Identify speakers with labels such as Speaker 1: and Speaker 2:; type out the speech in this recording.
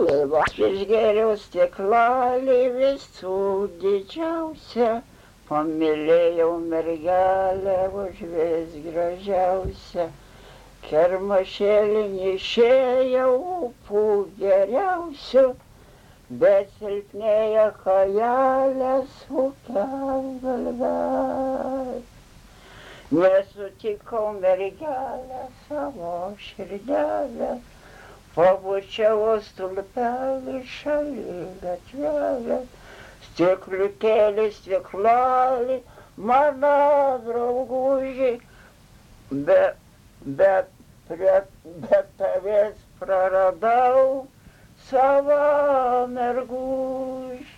Speaker 1: Išgėriau stiklalį visų didžiausia, pamylėjau mergelę už vis gražiausią. Kermašėlin išėjau upų geriausių, bet silpnėja kajelės upelgalvės. Nesutikau mergelę savo širdelę, pabučiavo stulpelį šaligatvėlę, stikliukėlį, stiklalį, mano drauguži, bet tavęs praradau savo mergužį.